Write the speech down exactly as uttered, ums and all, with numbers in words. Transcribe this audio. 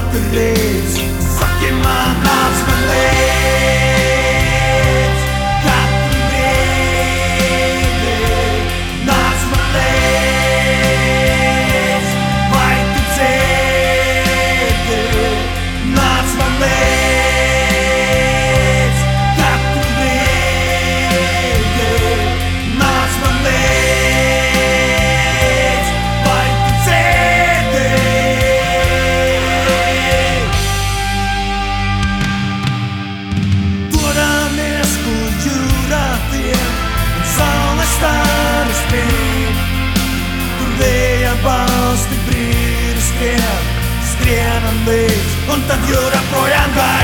katru reizi saki man, nāc man līdz. Katru brīdi nāc man līdz. Vai tu dzirdi? Nāc man līdz. Katru brīdi nāc man līdz. Vai tu dzirdi? Dodamies kuģu ratiem un saules staru spīd. Tur vēja balsti brīri skrien, skrienam līdz, un tad jūra projām gāja.